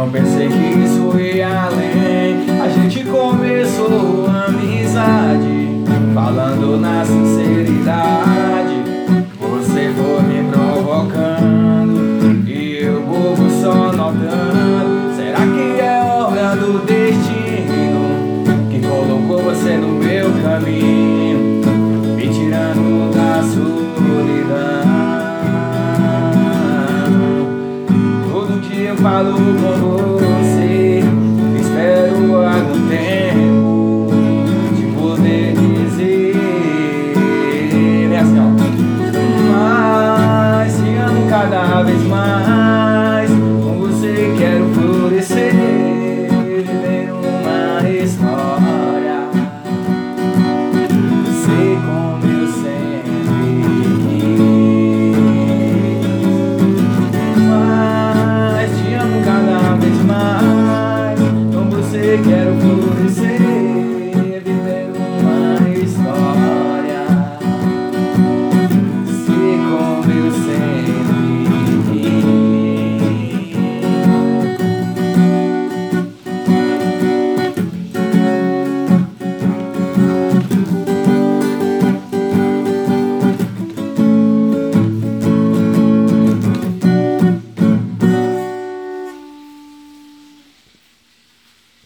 não pensei que isso ia além. A gente começou amizade, falando na sinceridade. Você foi me provocando e eu bobo só notando. Será que é obra do destino que colocou você no meu caminho, me tirando da solidão? Todo dia eu falo com você,